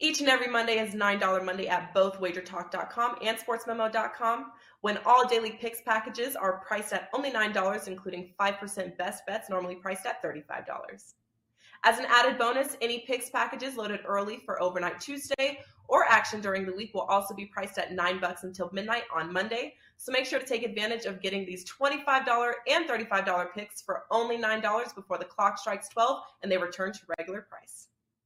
Each and every Monday is $9 Monday at both wagertalk.com and sportsmemo.com, when all daily picks packages are priced at only $9, including 5% best bets, normally priced at $35. As an added bonus, any picks packages loaded early for Overnight Tuesday or action during the week will also be priced at $9 until midnight on Monday. So make sure to take advantage of getting these $25 and $35 picks for only $9 before the clock strikes 12 and they return to regular price.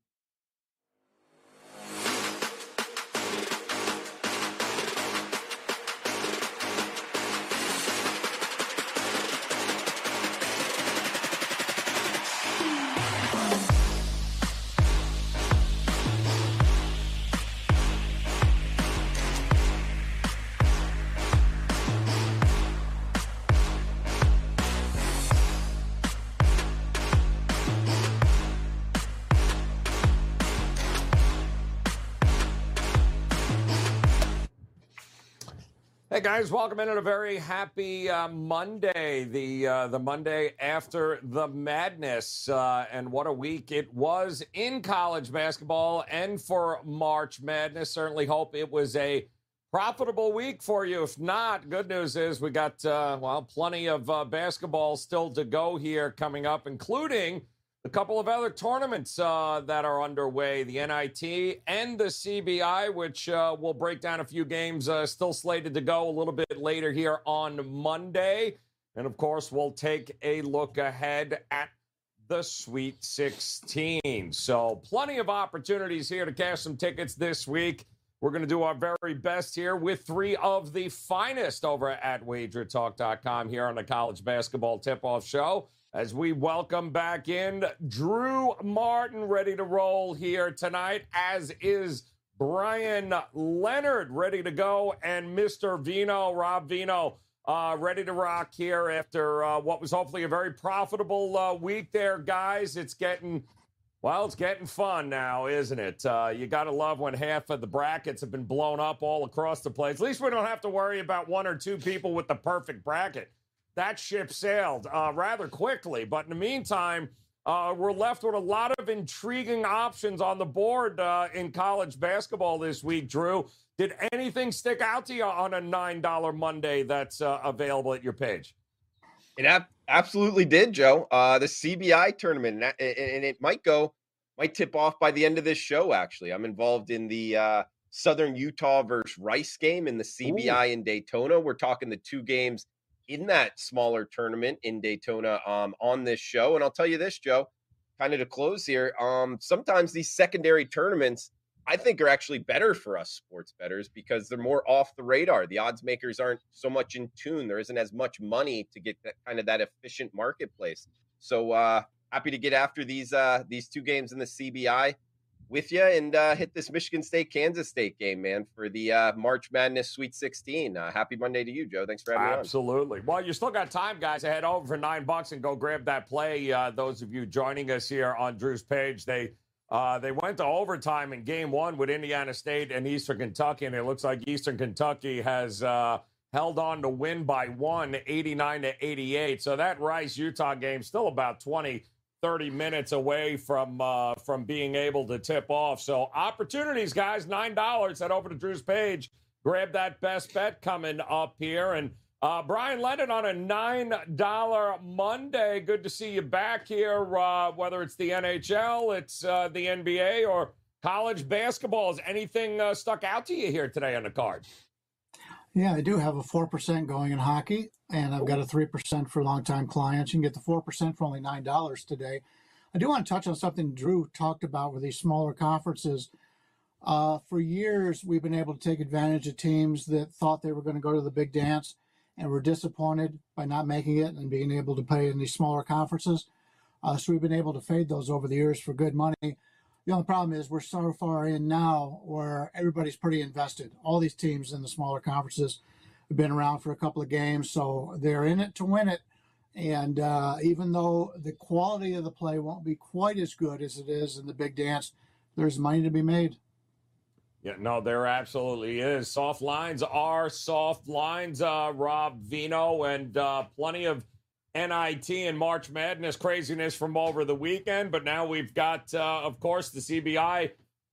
Hey guys, welcome in on a very happy Monday, the Monday after the madness, and what a week it was in college basketball and for March Madness. Certainly hope it was a profitable week for you. If not, good news is we got plenty of basketball still to go here coming up, including a couple of other tournaments that are underway, the NIT and the CBI, which we'll break down a few games still slated to go a little bit later here on Monday. And, of course, we'll take a look ahead at the Sweet 16. So plenty of opportunities here to cash some tickets this week. We're going to do our very best here with three of the finest over at WagerTalk.com here on the College Basketball Tip-Off Show, as we welcome back in Drew Martin, ready to roll here tonight, as is Brian Leonard, ready to go, and Mr. Vino, Rob Vino, ready to rock here after what was hopefully a very profitable week there, guys. It's getting fun now, isn't it? You got to love when half of the brackets have been blown up all across the place. At least we don't have to worry about one or two people with the perfect bracket. That ship sailed rather quickly. But in the meantime, we're left with a lot of intriguing options on the board in college basketball this week, Drew. Did anything stick out to you on a $9 Monday that's available at your page? It absolutely did, Joe. The CBI tournament, and it might tip off by the end of this show, actually. I'm involved in the Southern Utah versus Rice game in the CBI in Daytona. We're talking the two games in that smaller tournament in Daytona on this show. And I'll tell you this, Joe, kind of to close here, sometimes these secondary tournaments, I think, are actually better for us sports bettors because they're more off the radar. The odds makers aren't so much in tune. There isn't as much money to get that efficient marketplace. So happy to get after these two games in the CBI with you and hit this Michigan State, Kansas State game, man, for the March Madness Sweet 16. Happy Monday to you, Joe. Thanks for having me on. Absolutely. Well, you still got time, guys, to head over for $9 and go grab that play. Those of you joining us here on Drew's page, they went to overtime in game one with Indiana State and Eastern Kentucky, and it looks like Eastern Kentucky has held on to win by one, 89-88. So that Rice-Utah game still about 30 minutes away from being able to tip off. So opportunities, guys, $9. Head over to Drew's page. Grab that best bet coming up here. And Brian Leonard on a $9 Monday. Good to see you back here, whether it's the NHL, it's the NBA, or college basketball. Has anything stuck out to you here today on the card? Yeah, I do have a 4% going in hockey, and I've got a 3% for longtime clients. You can get the 4% for only $9 today. I do want to touch on something Drew talked about with these smaller conferences. For years, we've been able to take advantage of teams that thought they were going to go to the big dance and were disappointed by not making it and being able to play in these smaller conferences. So we've been able to fade those over the years for good money. The only problem is we're so far in now where everybody's pretty invested. All these teams in the smaller conferences have been around for a couple of games, so they're in it to win it. And even though the quality of the play won't be quite as good as it is in the big dance, there's money to be made. Yeah, no, there absolutely is. Soft lines are soft lines, Rob Vino, and plenty of NIT and March Madness craziness from over the weekend. But now we've got, of course, the CBI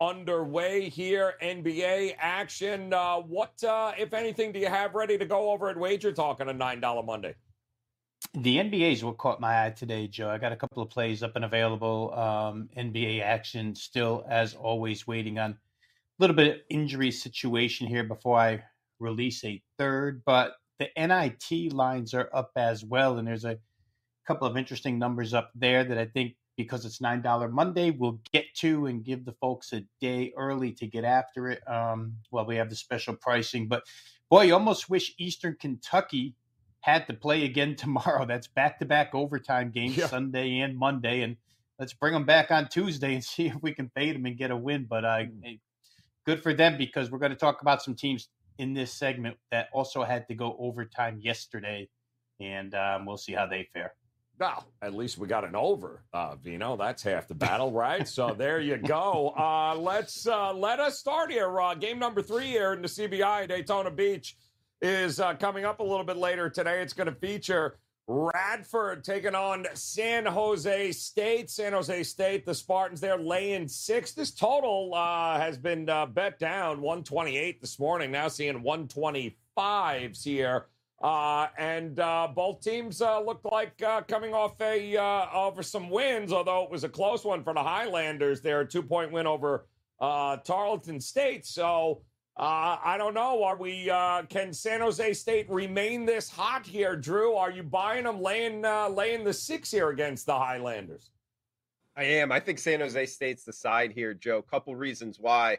underway here. NBA action. What, if anything, do you have ready to go over at Wager Talk on a $9 Monday? The NBA is what caught my eye today, Joe. I got a couple of plays up and available. NBA action still, as always, waiting on a little bit of injury situation here before I release a third. But the NIT lines are up as well, and there's a couple of interesting numbers up there that I think, because it's $9 Monday, we'll get to and give the folks a day early to get after it. Well, we have the special pricing. But, boy, you almost wish Eastern Kentucky had to play again tomorrow. That's back-to-back overtime games, Sunday and Monday. And let's bring them back on Tuesday and see if we can fade them and get a win. But good for them, because we're going to talk about some teams in this segment that also had to go overtime yesterday. And we'll see how they fare. Well, at least we got an over, Vino. That's half the battle, right? So there you go. Let us start here. Game number 3 here in the CBI, Daytona Beach, is coming up a little bit later today. It's going to feature Radford taking on San Jose State. San Jose State, the Spartans there laying 6. This total has been bet down 128 this morning. Now seeing 125s here. And both teams look like coming off over some wins, although it was a close one for the Highlanders. They're a 2-point win over Tarleton State. So I don't know. Are we? Can San Jose State remain this hot here, Drew? Are you buying them laying the 6 here against the Highlanders? I am. I think San Jose State's the side here, Joe. Couple reasons why.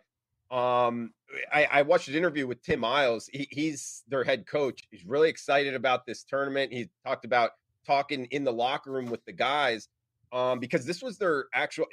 I watched an interview with Tim Miles. He's their head coach. He's really excited about this tournament. He talked about talking in the locker room with the guys because this was their actual,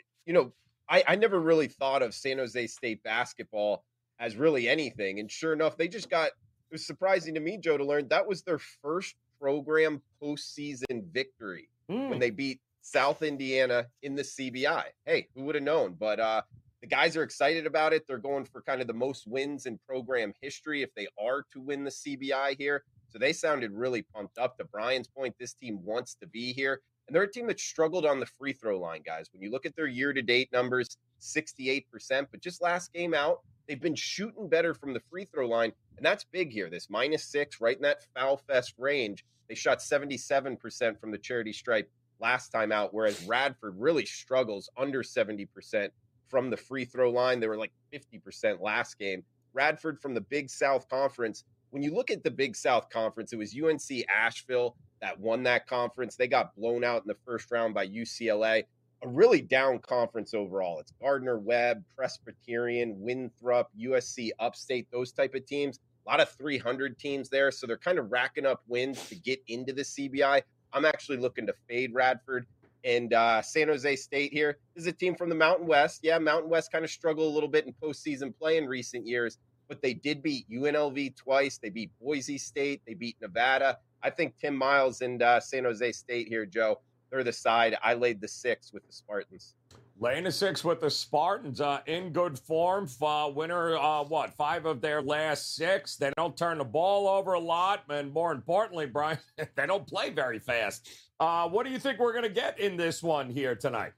I never really thought of San Jose State basketball as really anything. And sure enough, it was surprising to me, Joe, to learn that was their first program postseason victory when they beat South Indiana in the CBI. Hey, who would have known? But the guys are excited about it. They're going for kind of the most wins in program history if they are to win the CBI here. So they sounded really pumped up. To Brian's point, this team wants to be here. And they're a team that struggled on the free throw line, guys. When you look at their year-to-date numbers, 68%. But just last game out, they've been shooting better from the free throw line. And that's big here. This -6, right in that foul fest range. They shot 77% from the charity stripe last time out, whereas Radford really struggles under 70% from the free throw line. They were like 50% last game. Radford from the Big South Conference. When you look at the Big South Conference, it was UNC Asheville that won that conference. They got blown out in the first round by UCLA. A really down conference overall. It's Gardner-Webb, Presbyterian, Winthrop, USC Upstate, those type of teams. A lot of 300 teams there. So they're kind of racking up wins to get into the CBI. I'm actually looking to fade Radford. And San Jose State here is a team from the Mountain West. Yeah, Mountain West kind of struggled a little bit in postseason play in recent years, but they did beat UNLV twice. They beat Boise State. They beat Nevada. I think Tim Miles and San Jose State here, Joe, they're the side. I laid the 6 with the Spartans. Laying a 6 with the Spartans in good form. Winner, 5 of their last 6. They don't turn the ball over a lot. And more importantly, Brian, they don't play very fast. What do you think we're going to get in this one here tonight?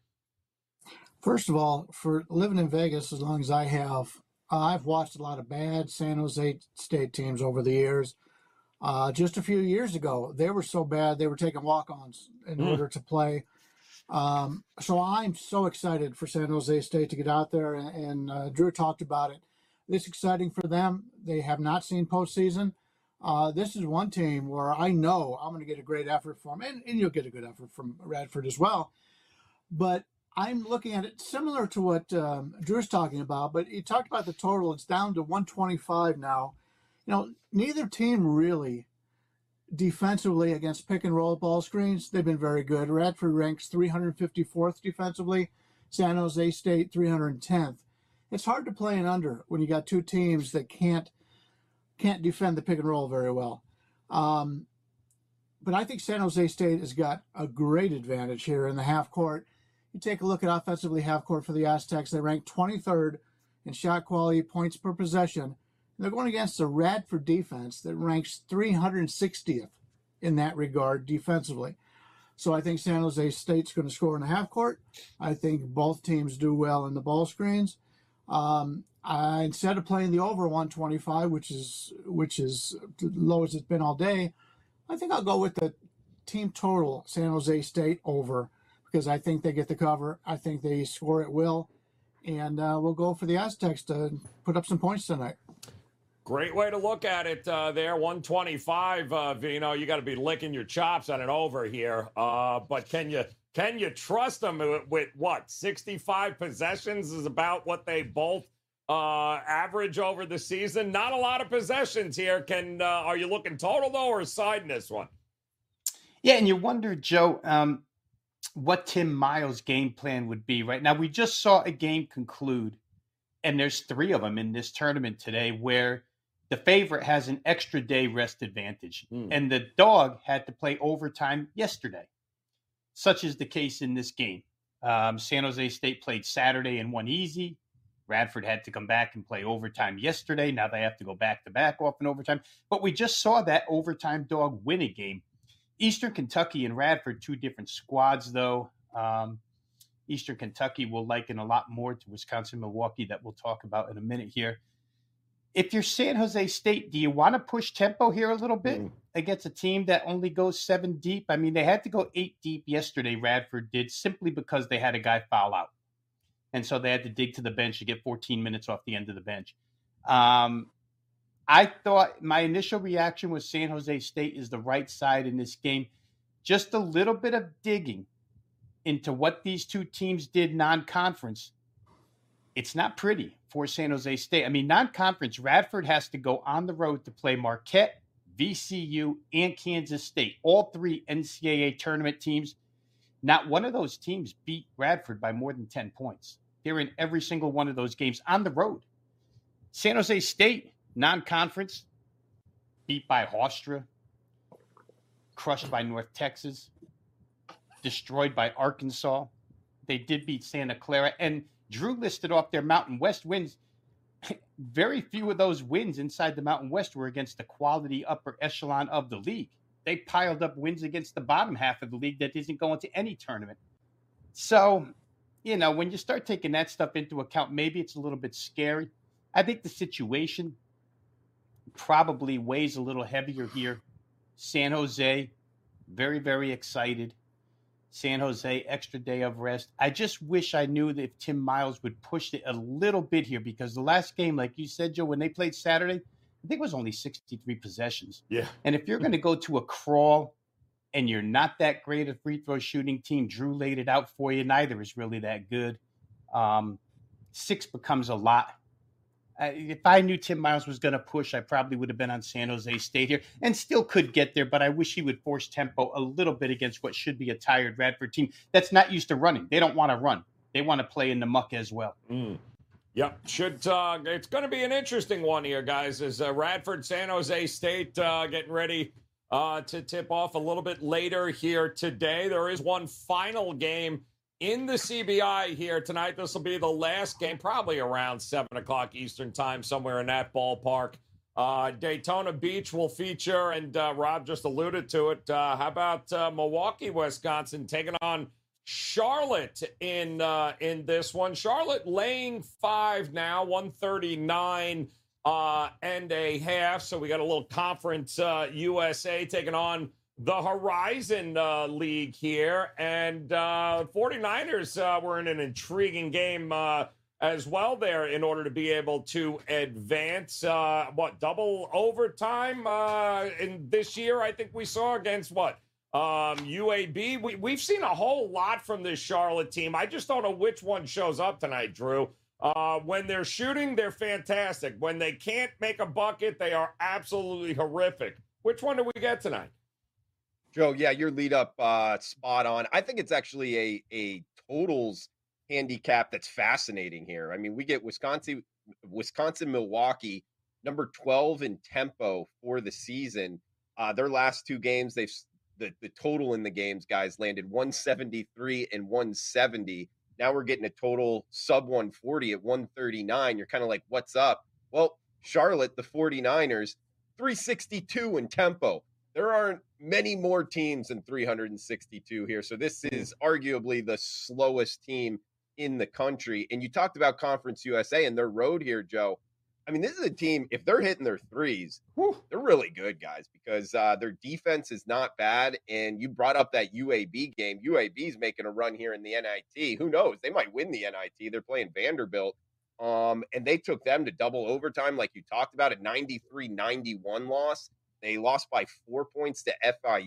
First of all, for living in Vegas as long as I have, I've watched a lot of bad San Jose State teams over the years. Just a few years ago, they were so bad they were taking walk-ons in order to play. So I'm so excited for San Jose State to get out there, and Drew talked about it. It's exciting for them. They have not seen postseason. This is one team where I know I'm going to get a great effort from, and you'll get a good effort from Radford as well. But I'm looking at it similar to what Drew's talking about, but he talked about the total. It's down to 125 now. Neither team really defensively against pick and roll ball screens. They've been very good. Radford ranks 354th defensively. San Jose State 310th. It's hard to play an under when you got two teams that can't defend the pick and roll very well. But I think San Jose State has got a great advantage here in the half court. You take a look at offensively half court for the Aztecs. They rank 23rd in shot quality, points per possession. And they're going against a Radford defense that ranks 360th in that regard defensively. So I think San Jose State's going to score in the half court. I think both teams do well in the ball screens. Instead of playing the over 125, which is the lowest it's been all day, I think I'll go with the team total San Jose State over, because I think they get the cover. I think they score at will, and we'll go for the Aztecs to put up some points tonight. Great way to look at it there. 125, Vino. You got to be licking your chops on an over here. But can you trust them with what? 65 possessions is about what they both average over the season. Not a lot of possessions here. Are you looking total, though, or side in this one? Yeah, and you wonder, Joe, what Tim Miles' game plan would be. Right now, we just saw a game conclude, and there's 3 of them in this tournament today, where the favorite has an extra day rest advantage, and the dog had to play overtime yesterday. Such is the case in this game. San Jose State played Saturday and won easy. Radford had to come back and play overtime yesterday. Now they have to go back-to-back off in overtime. But we just saw that overtime dog win a game. Eastern Kentucky and Radford, 2 different squads, though. Eastern Kentucky will liken a lot more to Wisconsin-Milwaukee that we'll talk about in a minute here. If you're San Jose State, do you want to push tempo here a little bit against a team that only goes 7 deep? I mean, they had to go 8 deep yesterday, Radford did, simply because they had a guy foul out. And so they had to dig to the bench to get 14 minutes off the end of the bench. I thought my initial reaction was San Jose State is the right side in this game. Just a little bit of digging into what these 2 teams did non-conference. It's not pretty for San Jose State. I mean, non-conference, Radford has to go on the road to play Marquette, VCU, and Kansas State, all 3 NCAA tournament teams. Not one of those teams beat Radford by more than 10 points. They're in every single one of those games on the road. San Jose State, non-conference, beat by Hofstra, crushed by North Texas, destroyed by Arkansas. They did beat Santa Clara, and Drew listed off their Mountain West wins. Very few of those wins inside the Mountain West were against the quality upper echelon of the league. They piled up wins against the bottom half of the league that isn't going to any tournament. So, when you start taking that stuff into account, maybe it's a little bit scary. I think the situation probably weighs a little heavier here. San Jose, very, very excited. San Jose, extra day of rest. I just wish I knew that if Tim Miles would push it a little bit here, because the last game, like you said, Joe, when they played Saturday, I think it was only 63 possessions. Yeah. And if you're going to go to a crawl and you're not that great a free throw shooting team, Drew laid it out for you. Neither is really that good. 6 becomes a lot. If I knew Tim Miles was going to push, I probably would have been on San Jose State here and still could get there, but I wish he would force tempo a little bit against what should be a tired Radford team that's not used to running. They don't want to run. They want to play in the muck as well. Yep. It's going to be an interesting one here, guys, as Radford, San Jose State getting ready to tip off a little bit later here today. There is one final game in the CBI here tonight. This will be the last game, probably around 7 o'clock Eastern time, somewhere in that ballpark. Daytona Beach will feature, and Rob just alluded to it. How about Milwaukee, Wisconsin, taking on Charlotte in this one? Charlotte laying 5 now, 139 and a half. So we got a little Conference USA taking on the Horizon League here. And 49ers were in an intriguing game as well there in order to be able to advance. Double overtime in this year, I think we saw against UAB. We've seen a whole lot from this Charlotte team. I just don't know which one shows up tonight, Drew. When they're shooting, they're fantastic. When they can't make a bucket, they are absolutely horrific. Which one do we get tonight? Joe, yeah, your lead up spot on. I think it's actually a totals handicap that's fascinating here. I mean, we get Wisconsin, Milwaukee, number 12 in tempo for the season. Their last 2 games, the total in the games, guys, landed 173 and 170. Now we're getting a total sub 140 at 139. You're kind of like, what's up? Well, Charlotte, the 49ers, 362 in tempo. There aren't many more teams than 362 here. So this is arguably the slowest team in the country. And you talked about Conference USA and their road here, Joe. I mean, this is a team, if they're hitting their threes, they're really good, guys, because their defense is not bad. And you brought up that UAB game. UAB's making a run here in the NIT. Who knows? They might win the NIT. They're playing Vanderbilt. And they took them to double overtime, like you talked about, a 93-91 loss. They lost by 4 points to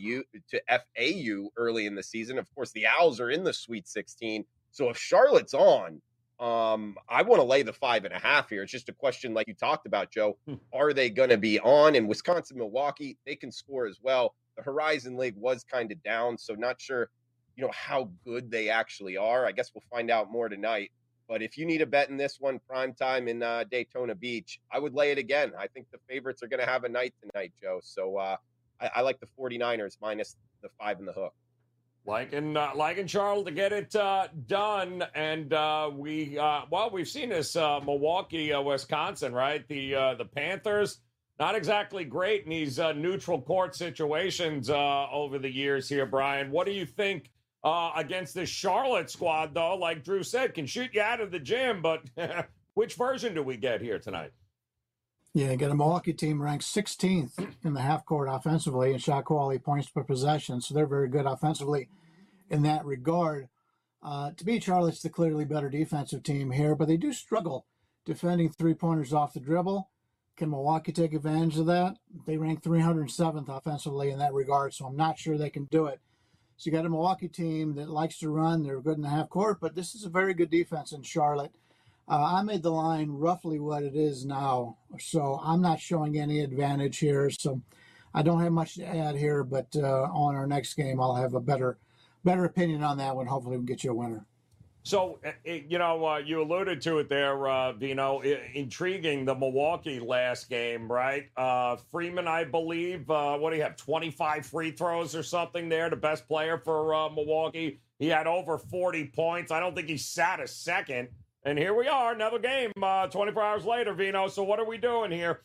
FAU early in the season. Of course, the Owls are in the Sweet 16. So if Charlotte's on, I want to lay the 5.5 here. It's just a question, like you talked about, Joe. Are they going to be on? And Wisconsin, Milwaukee, they can score as well. The Horizon League was kind of down, so not sure, how good they actually are. I guess we'll find out more tonight. But if you need a bet in this one, prime time in Daytona Beach, I would lay it again. I think the favorites are going to have a night tonight, Joe. So I like the 49ers minus the 5 in the hook. Liking Charlotte to get it done, and we've seen this Milwaukee, Wisconsin, right? The Panthers not exactly great in these neutral court situations over the years here, Brian. What do you think against this Charlotte squad, though? Like Drew said, can shoot you out of the gym, but which version do we get here tonight? Yeah, you got a Milwaukee team ranked 16th in the half court offensively in shot quality, points per possession. So they're very good offensively in that regard. To me, Charlotte's the clearly better defensive team here, but they do struggle defending three-pointers off the dribble. Can Milwaukee take advantage of that? They rank 307th offensively in that regard, so I'm not sure they can do it. So you got a Milwaukee team that likes to run. They're good in the half court, but this is a very good defense in Charlotte. I made the line roughly what it is now, so I'm not showing any advantage here. So I don't have much to add here, but on our next game, I'll have a better opinion on that one. Hopefully, we can get you a winner. So, you alluded to it there, Vino. Intriguing, the Milwaukee last game, right? Freeman, I believe, what do you have, 25 free throws or something there, the best player for Milwaukee. He had over 40 points. I don't think he sat a second. And here we are, another game 24 hours later, Vino. So what are we doing here?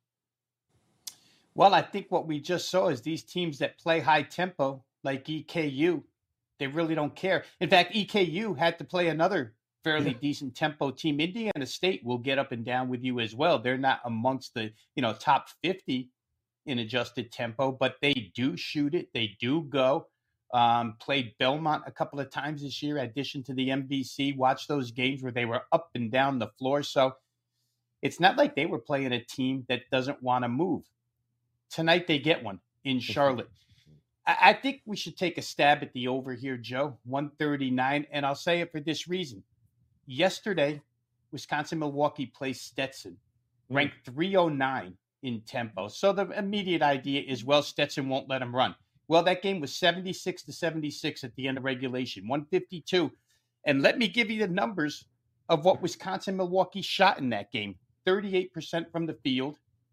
Well, I think what we just saw is these teams that play high tempo, like EKU, they really don't care. In fact, EKU had to play another fairly decent tempo team. Indiana State will get up and down with you as well. They're not amongst the top 50 in adjusted tempo, but they do shoot it. They do go. Played Belmont a couple of times this year, in addition to the MVC. Watched those games where they were up and down the floor. So it's not like they were playing a team that doesn't want to move. Tonight they get one in Charlotte. I think we should take a stab at the over here, Joe, 139. And I'll say it for this reason. Yesterday, Wisconsin-Milwaukee plays Stetson, ranked 309 in tempo. So the immediate idea is, well, Stetson won't let them run. Well, that game was 76-76 at the end of regulation, 152. And let me give you the numbers of what Wisconsin-Milwaukee shot in that game. 38% from the field,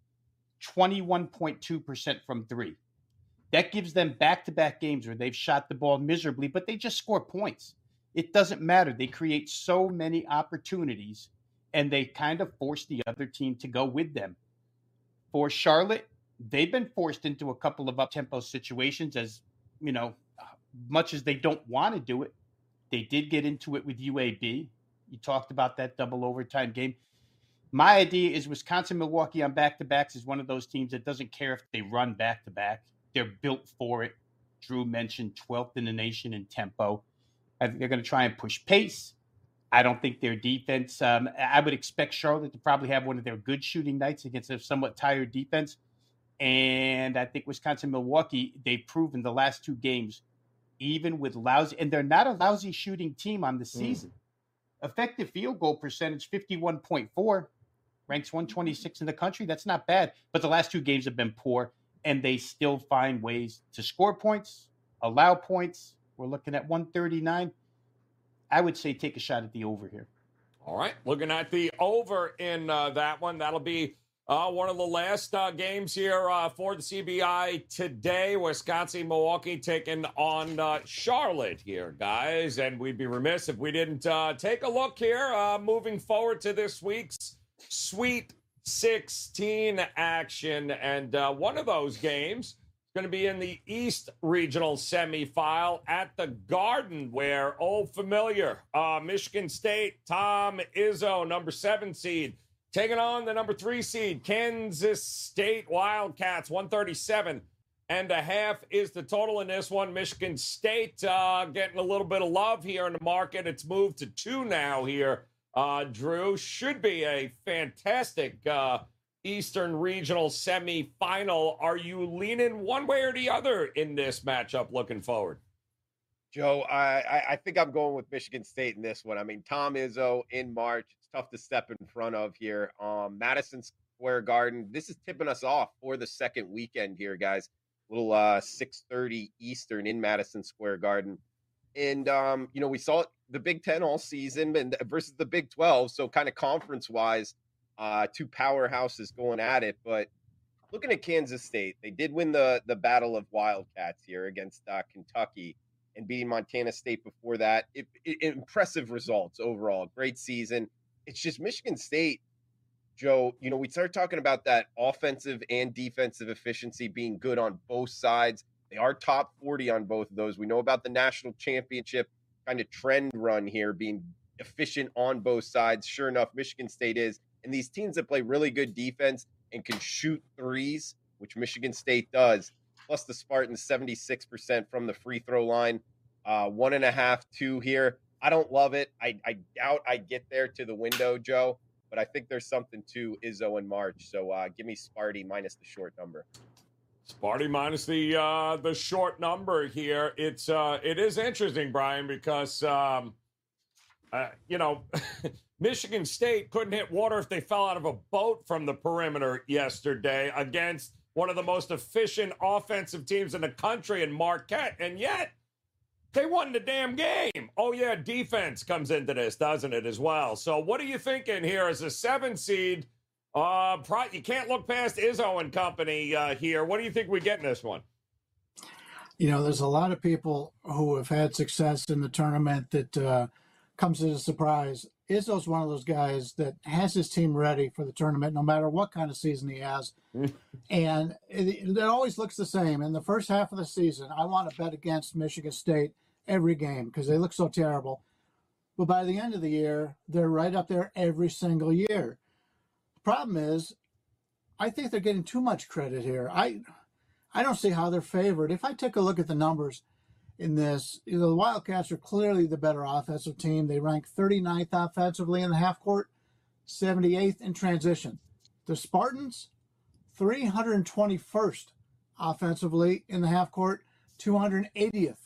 21.2% from three. That gives them back-to-back games where they've shot the ball miserably, but they just score points. It doesn't matter. They create so many opportunities, and they kind of force the other team to go with them. For Charlotte, they've been forced into a couple of up-tempo situations, as much as they don't want to do it. They did get into it with UAB. You talked about that double overtime game. My idea is Wisconsin-Milwaukee on back-to-backs is one of those teams that doesn't care if they run back-to-back. They're built for it. Drew mentioned 12th in the nation in tempo. I think they're going to try and push pace. I don't think their defense, I would expect Charlotte to probably have one of their good shooting nights against a somewhat tired defense. And I think Wisconsin-Milwaukee, they've proven the last two games, even with lousy, and they're not a lousy shooting team on the season. Effective field goal percentage, 51.4, ranks 126 in the country. That's not bad. But the last two games have been poor, and they still find ways to score points, allow points. We're looking at 139. I would say take a shot at the over here. All right. Looking at the over in that one. That'll be one of the last games here for the CBI today. Wisconsin-Milwaukee taking on Charlotte here, guys. And we'd be remiss if we didn't take a look here moving forward to this week's Sweet 16 action. And one of those games going to be in the East Regional semifinal at the Garden, where old familiar Michigan State, Tom Izzo, number 7 seed, taking on the number 3 seed, Kansas State Wildcats. 137.5 is the total in this one. Michigan State getting a little bit of love here in the market. It's moved to 2 now here. Drew, should be a fantastic Eastern Regional semifinal. Are you leaning one way or the other in this matchup looking forward? Joe, I think I'm going with Michigan State in this one. I mean, Tom Izzo in March. It's tough to step in front of here. Madison Square Garden. This is tipping us off for the second weekend here, guys. Little 6:30 Eastern in Madison Square Garden. And, we saw the Big Ten all season and versus the Big 12. So kind of conference-wise, 2 powerhouses going at it. But looking at Kansas State, they did win the Battle of Wildcats here against Kentucky and beating Montana State before that. Impressive results overall. Great season. It's just Michigan State, Joe, we start talking about that offensive and defensive efficiency being good on both sides. They are top 40 on both of those. We know about the national championship kind of trend run here, being efficient on both sides. Sure enough, Michigan State is. And these teams that play really good defense and can shoot threes, which Michigan State does, plus the Spartans 76% from the free throw line, 1.5, 2 here. I don't love it. I doubt I get there to the window, Joe, but I think there's something to Izzo in March. So give me Sparty minus the short number. Sparty minus the short number here. It is interesting, Brian, because Michigan State couldn't hit water if they fell out of a boat from the perimeter yesterday against one of the most efficient offensive teams in the country in Marquette, and yet they won the damn game. Oh, yeah, defense comes into this, doesn't it, as well? So what are you thinking here as a 7 seed? You can't look past Izzo and company here. What do you think we get in this one? There's a lot of people who have had success in the tournament that comes as a surprise. Izzo's one of those guys that has his team ready for the tournament, no matter what kind of season he has. And it always looks the same. In the first half of the season, I want to bet against Michigan State every game because they look so terrible. But by the end of the year, they're right up there every single year. The problem is, I think they're getting too much credit here. I don't see how they're favored. If I take a look at the numbers in this, the Wildcats are clearly the better offensive team. They rank 39th offensively in the half court, 78th in transition. The Spartans, 321st offensively in the half court, 280th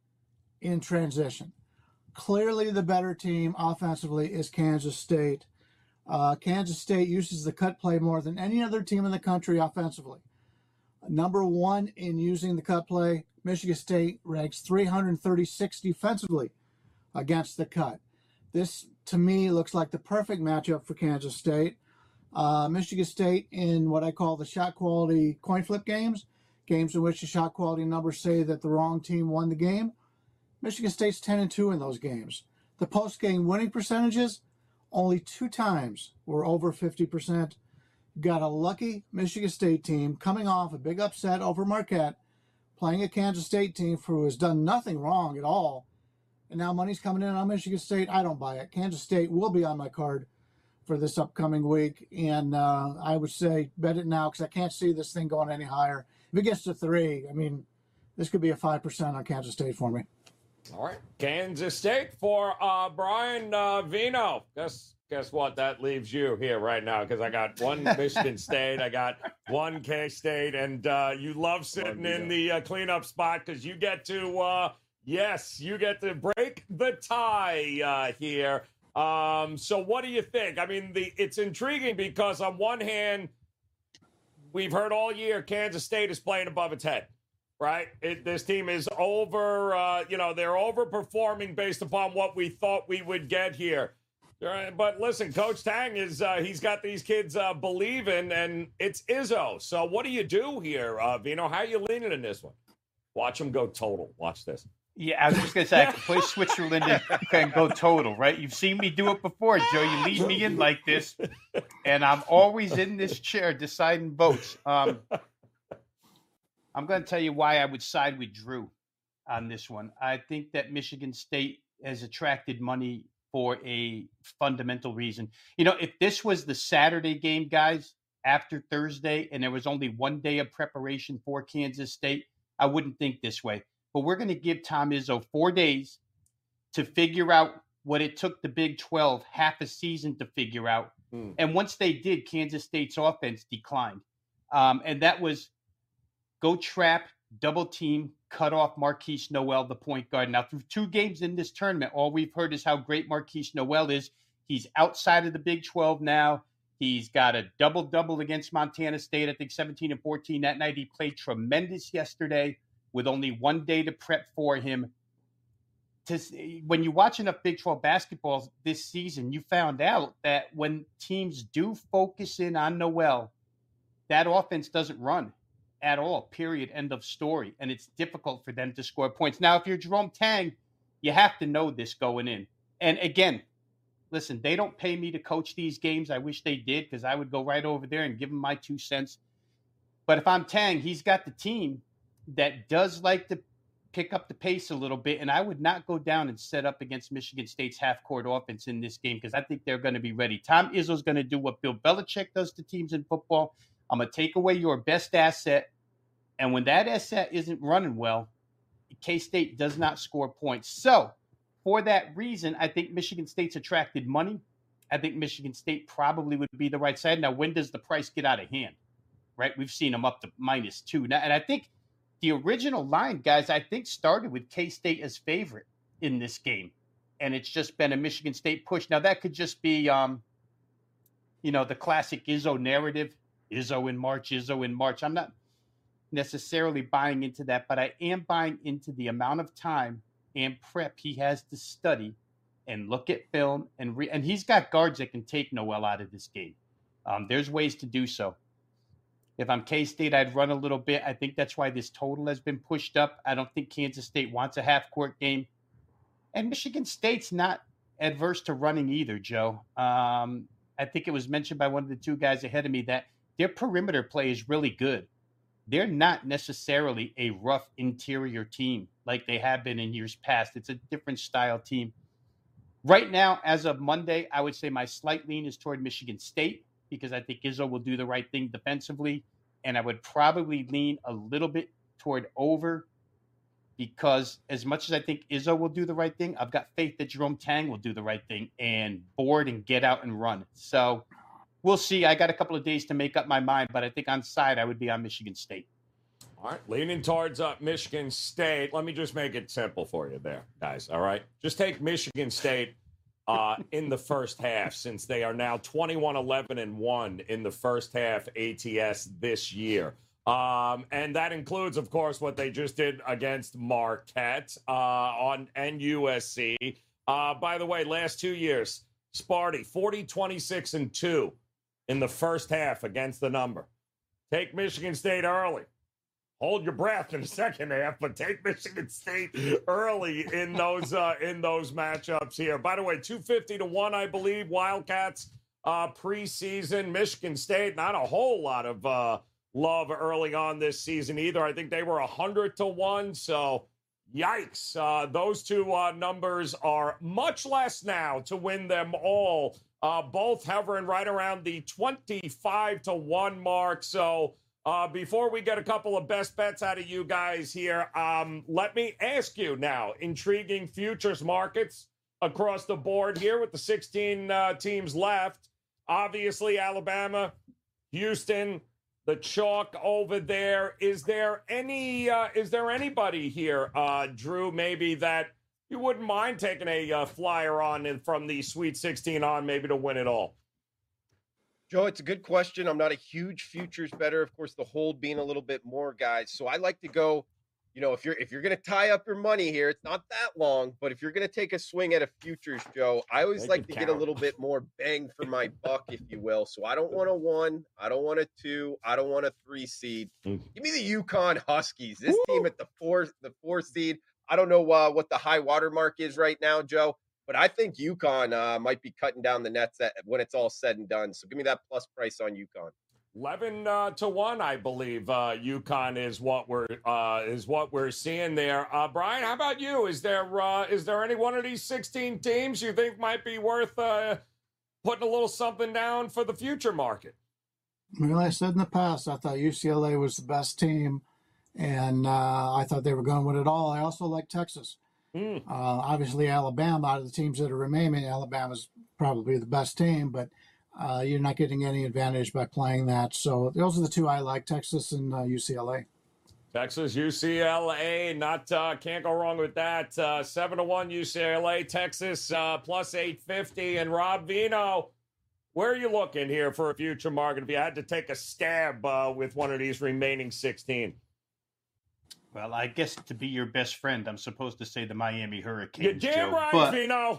in transition. Clearly the better team offensively is Kansas State. Kansas State uses the cut play more than any other team in the country offensively. Number 1 in using the cut play, Michigan State ranks 336th defensively against the cut. This, to me, looks like the perfect matchup for Kansas State. Michigan State in what I call the shot quality coin flip games in which the shot quality numbers say that the wrong team won the game. Michigan State's 10-2 in those games. The post-game winning percentages, only 2 times were over 50%. Got a lucky Michigan State team coming off a big upset over Marquette, playing a Kansas State team who has done nothing wrong at all. And now money's coming in on Michigan State. I don't buy it. Kansas State will be on my card for this upcoming week. And I would say bet it now because I can't see this thing going any higher. If it gets to 3, this could be a 5% on Kansas State for me. All right. Kansas State for Brian Vino. Guess what? That leaves you here right now because I got one Michigan State, I got one K-State, and you love sitting in the cleanup spot because you get to, you get to break the tie here. So what do you think? It's intriguing because on one hand, we've heard all year Kansas State is playing above its head. Right? This team is over, they're overperforming based upon what we thought we would get here. But listen, Coach Tang he's got these kids believing, and it's Izzo. So what do you do here, Vino? How are you leaning in this one? Watch them go total. Watch this. Yeah, I was just going to say, I can play Switzerland and go total, right? You've seen me do it before, Joe. You lead me in like this, and I'm always in this chair deciding votes. I'm I'm going to tell you why I would side with Drew on this one. I think that Michigan State has attracted money for a fundamental reason. If this was the Saturday game, guys, after Thursday, and there was only one day of preparation for Kansas State, I wouldn't think this way. But we're going to give Tom Izzo 4 days to figure out what it took the Big 12 half a season to figure out. And once they did, Kansas State's offense declined. And that was go trap, double team, cut off Marquise Noel, the point guard. Now, through 2 games in this tournament, all we've heard is how great Marquise Noel is. He's outside of the Big 12 now. He's got a double-double against Montana State, I think 17 and 14 that night. He played tremendous yesterday with only 1 day to prep for him. When you watch enough Big 12 basketball this season, you found out that when teams do focus in on Noel, that offense doesn't run at all, period, end of story. And it's difficult for them to score points. Now, if you're Jerome Tang, you have to know this going in. And again, listen, they don't pay me to coach these games. I wish they did, because I would go right over there and give them my 2 cents. But if I'm Tang, he's got the team that does like to pick up the pace a little bit, and I would not go down and set up against Michigan State's half-court offense in this game, because I think they're going to be ready. Tom Izzo's going to do what Bill Belichick does to teams in football. I'm going to take away your best asset, and when that asset isn't running well, K-State does not score points. So, for that reason, I think Michigan State's attracted money. I think Michigan State probably would be the right side. Now, when does the price get out of hand? Right? We've seen them up to -2 now, and I think the original line, guys, I think started with K-State as favorite in this game. And it's just been a Michigan State push. Now, that could just be, the classic Izzo narrative. Izzo in March. I'm not necessarily buying into that, but I am buying into the amount of time and prep he has to study and look at film. And he's got guards that can take Noel out of this game. There's ways to do so. If I'm K-State, I'd run a little bit. I think that's why this total has been pushed up. I don't think Kansas State wants a half-court game. And Michigan State's not adverse to running either, Joe. I think it was mentioned by one of the 2 guys ahead of me that their perimeter play is really good. They're not necessarily a rough interior team like they have been in years past. It's a different style team. Right now, as of Monday, I would say my slight lean is toward Michigan State, because I think Izzo will do the right thing defensively. And I would probably lean a little bit toward over, because as much as I think Izzo will do the right thing, I've got faith that Jerome Tang will do the right thing and board and get out and run. So we'll see. I got a couple of days to make up my mind, but I think on side, I would be on Michigan State. All right, leaning towards Michigan State. Let me just make it simple for you there, guys, all right? Just take Michigan State in the first half, since they are now 21-11-1 in the first half ATS this year. And that includes, of course, what they just did against Marquette and USC. By the way, last 2 years, Sparty, 40-26-2 in the first half against the number. Take Michigan State early. Hold your breath in the second half, but take Michigan State early in those matchups here. By the way, 250-1, I believe, Wildcats preseason. Michigan State, not a whole lot of love early on this season either. I think they were 100-1, so yikes. Those 2 numbers are much less now to win them all. Both hovering right around the 25-1 mark, so before we get a couple of best bets out of you guys here, let me ask you now, intriguing futures markets across the board here with the 16 teams left. Obviously, Alabama, Houston, the chalk over there. Is there anybody here, Drew, maybe that you wouldn't mind taking a flyer on from the Sweet 16 on, maybe to win it all? Joe, it's a good question. I'm not a huge futures bettor. Of course, the hold being a little bit more, guys. So I like to go, if you're going to tie up your money here, it's not that long, but if you're going to take a swing at a futures, Joe, I always like to get a little bit more bang for my buck, if you will. So I don't want a 1, I don't want a 2, I don't want a 3 seed. Give me the UConn Huskies. This team at the 4 seed. I don't know what the high water mark is right now, Joe. But I think UConn might be cutting down the nets when it's all said and done. So give me that plus price on UConn. 11-1, I believe. UConn is what we're seeing there. Brian, how about you? Is there any one of these 16 teams you think might be worth putting a little something down for the future market? Well, I said in the past, I thought UCLA was the best team, and I thought they were going to win it all. I also like Texas. Obviously, Alabama, out of the teams that are remaining, Alabama's probably the best team, but you're not getting any advantage by playing that. So those are the two I like, Texas and UCLA. Texas, UCLA, can't go wrong with that. 7-1 UCLA, Texas plus 850. And Rob Vino, where are you looking here for a future market if you had to take a stab with one of these remaining 16? Well, I guess to be your best friend, I'm supposed to say the Miami Hurricanes. You're damn Joe, right, but,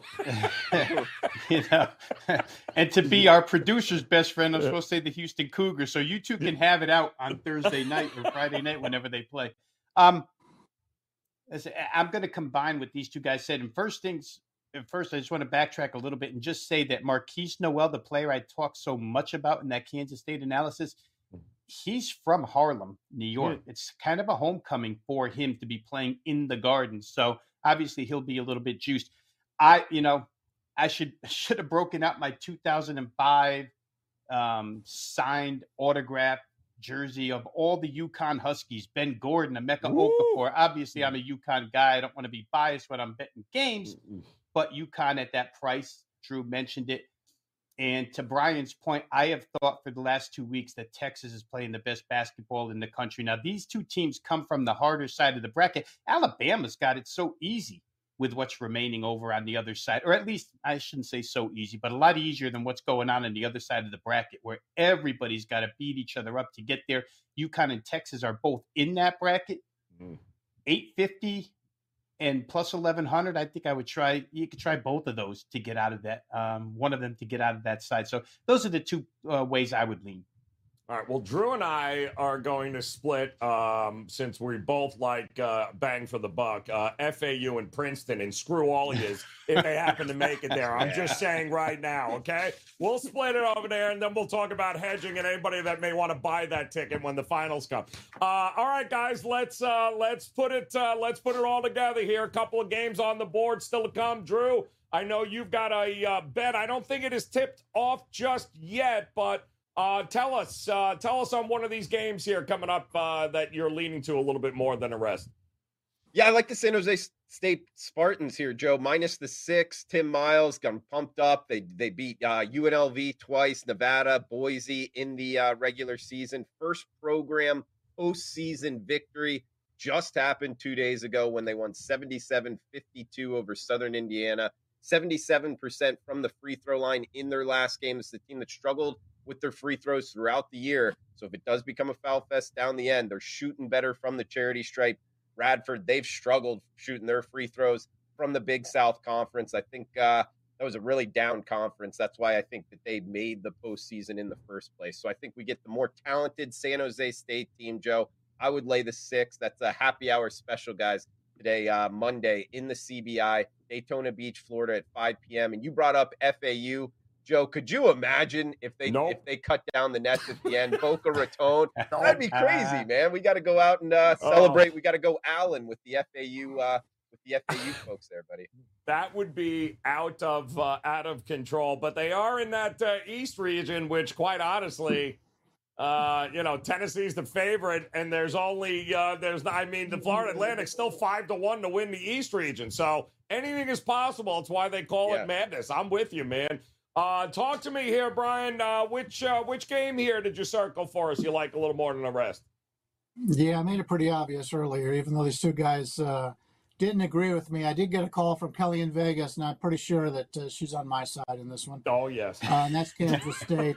Vino. And to be our producer's best friend, I'm supposed to say the Houston Cougars. So you two can have it out on Thursday night or Friday night whenever they play. I'm going to combine what these two guys said. And first, I just want to backtrack a little bit and just say that Marquise Noel, the player I talked so much about in that Kansas State analysis, he's from Harlem, New York. It's kind of a homecoming for him to be playing in the Garden. So obviously he'll be a little bit juiced. I should have broken out my 2005 signed autograph jersey of all the UConn Huskies, Ben Gordon, Emeka Okafor. Obviously I'm a UConn guy. I don't want to be biased when I'm betting games, but UConn at that price, Drew mentioned it. And to Brian's point, I have thought for the last 2 weeks that Texas is playing the best basketball in the country. Now, these two teams come from the harder side of the bracket. Alabama's got it so easy with what's remaining over on the other side, or at least I shouldn't say so easy, but a lot easier than what's going on the other side of the bracket where everybody's got to beat each other up to get there. UConn and Texas are both in that bracket. 850 and plus 1,100, I think I would try. You could try both of those to get out of that. One of them to get out of that side. So those are the two ways I would lean. All right. Well, Drew and I are going to split since we both like bang for the buck. FAU and Princeton, and screw all of yous if they happen to make it there. I'm just saying right now. Okay, we'll split it over there, and then we'll talk about hedging and anybody that may want to buy that ticket when the finals come. All right, guys, let's put it all together here. A couple of games on the board still to come. Drew, I know you've got a bet. I don't think it is tipped off just yet, but. Tell us on one of these games here coming up that you're leaning to a little bit more than the rest. Yeah, I like the San Jose State Spartans here, Joe. Minus the 6. Tim Miles got them pumped up. They beat UNLV twice, Nevada, Boise in the regular season. First program postseason victory just happened 2 days ago when they won 77-52 over Southern Indiana. 77% from the free throw line in their last game. It's the team that struggled with their free throws throughout the year. So if it does become a foul fest down the end, they're shooting better from the charity stripe. Radford, they've struggled shooting their free throws from the Big South Conference. I think that was a really down conference. That's why I think that they made the postseason in the first place. So I think we get the more talented San Jose State team, Joe. I would lay the 6. That's a happy hour special, guys, today, Monday in the CBI, Daytona Beach, Florida at 5 p.m. And you brought up FAU. Joe, could you imagine if they cut down the nets at the end, Boca Raton? That'd be crazy, man. We got to go out and celebrate. We got to go Allen with the FAU folks there, buddy. That would be out of control. But they are in that East region, which, quite honestly, Tennessee's the favorite, and there's only the Florida Atlantic's still 5-1 to win the East region. So anything is possible. It's why they call it madness. I'm with you, man. Talk to me here, Brian. Which game here did you circle for us you like a little more than the rest? Yeah, I made it pretty obvious earlier, even though these two guys didn't agree with me. I did get a call from Kelly in Vegas, and I'm pretty sure that she's on my side in this one. Oh, yes. And that's Kansas State.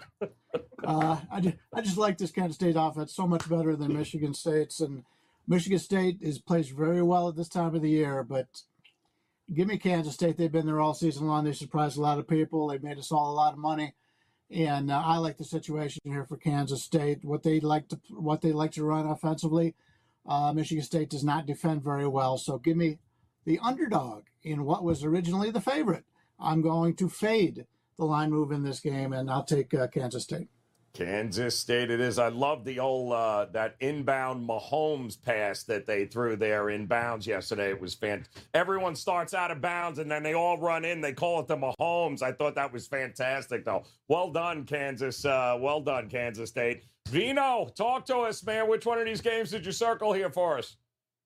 I just like this Kansas State offense so much better than Michigan State's. And Michigan State plays very well at this time of the year, but give me Kansas State. They've been there all season long. They surprised a lot of people. They've made us all a lot of money. And I like the situation here for Kansas State. What they like to run offensively. Michigan State does not defend very well. So give me the underdog in what was originally the favorite. I'm going to fade the line move in this game, and I'll take Kansas State. Kansas State it is. I love the old that inbound Mahomes pass that they threw there inbounds yesterday. It was fantastic. Everyone starts out of bounds, and then they all run in. They call it the Mahomes. I thought that was fantastic, though. Well done, Kansas. Well done, Kansas State. Vino, talk to us, man. Which one of these games did you circle here for us?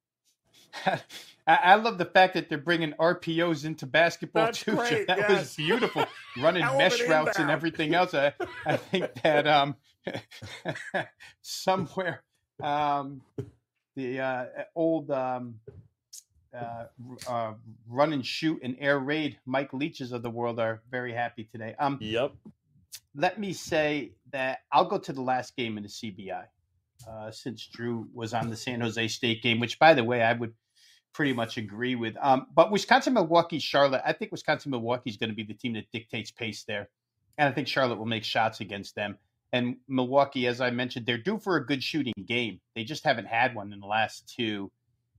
I love the fact that they're bringing RPOs into basketball. That's too. great, That yes. was beautiful. Running mesh routes and everything else. I think that somewhere the old run and shoot and air raid Mike Leaches of the world are very happy today. Yep. Let me say that I'll go to the last game in the CBI. Since Drew was on the San Jose State game, which, by the way, I would pretty much agree with. But Wisconsin-Milwaukee, Charlotte, I think Wisconsin-Milwaukee is going to be the team that dictates pace there. And I think Charlotte will make shots against them. And Milwaukee, as I mentioned, they're due for a good shooting game. They just haven't had one in the last two.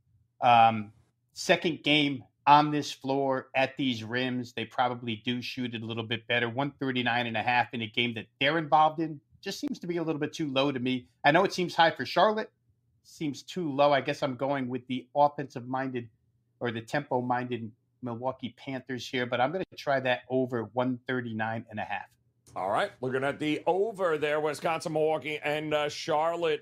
Second game on this floor at these rims, they probably do shoot it a little bit better. 139.5 in a game that they're involved in. Just seems to be a little bit too low to me. I know it seems high for Charlotte. Seems too low. I guess I'm going with the offensive-minded or the tempo-minded Milwaukee Panthers here, but I'm going to try that over 139.5. All right, looking at the over there, Wisconsin, Milwaukee, and Charlotte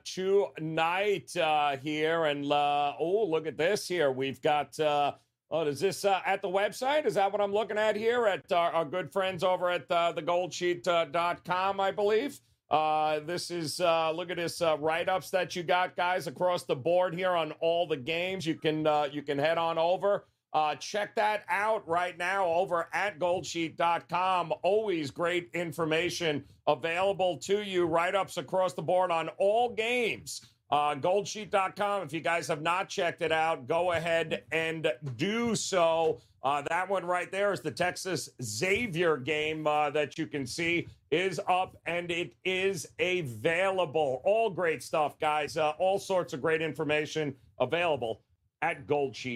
tonight here. And, look at this here. We've got, is this at the website? Is that what I'm looking at here at our good friends over at thegoldsheet.com, I believe? This is, look at this write-ups that you got, guys, across the board here on all the games. You can head on over. Check that out right now over at goldsheet.com. Always great information available to you. Write-ups across the board on all games. Goldsheet.com. If you guys have not checked it out, go ahead and do so. That one right there is the Texas Xavier game that you can see is up, and it is available. All great stuff, guys. All sorts of great information available at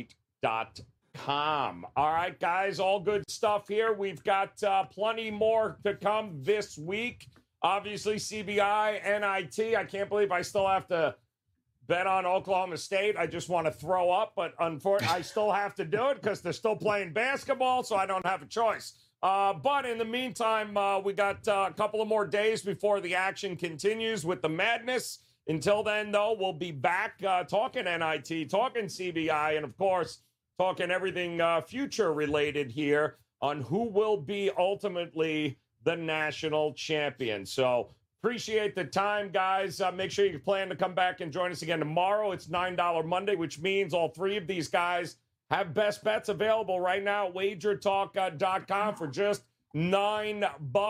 goldsheet.com. All right, guys, all good stuff here. We've got plenty more to come this week. Obviously, CBI, NIT. I can't believe I still have to bet on Oklahoma State. I just want to throw up, but unfortunately, I still have to do it because they're still playing basketball, so I don't have a choice. But in the meantime, we got a couple of more days before the action continues with the madness. Until then, though, we'll be back talking NIT, talking CBI, and, of course, talking everything future-related here on who will be ultimately the national champion. So appreciate the time, guys. Make sure you plan to come back and join us again tomorrow. It's $9 Monday, which means all three of these guys have best bets available right now at wagertalk.com for just $9.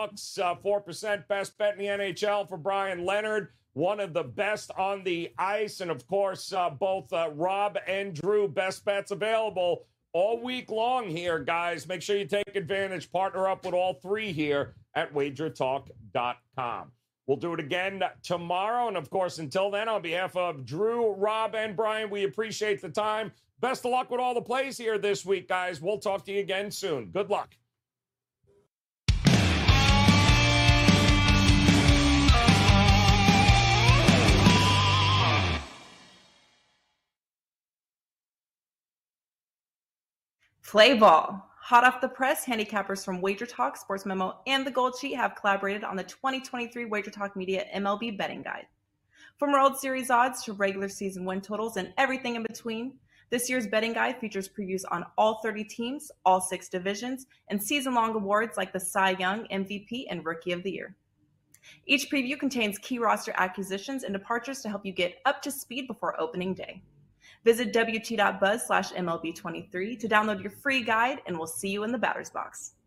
4% best bet in the NHL for Brian Leonard, one of the best on the ice. And, of course, both Rob and Drew, best bets available all week long here, guys. Make sure you take advantage. Partner up with all three here at wagertalk.com. We'll do it again tomorrow. And, of course, until then, on behalf of Drew, Rob, and Brian, we appreciate the time. Best of luck with all the plays here this week, guys. We'll talk to you again soon. Good luck. Play ball. Hot off the press, handicappers from Wager Talk, Sports Memo, and The Gold Sheet have collaborated on the 2023 Wager Talk Media MLB Betting Guide. From World Series odds to regular season win totals and everything in between, this year's betting guide features previews on all 30 teams, all 6 divisions, and season-long awards like the Cy Young, MVP, and Rookie of the Year. Each preview contains key roster acquisitions and departures to help you get up to speed before opening day. Visit wt.buzz/MLB23 to download your free guide, and we'll see you in the batter's box.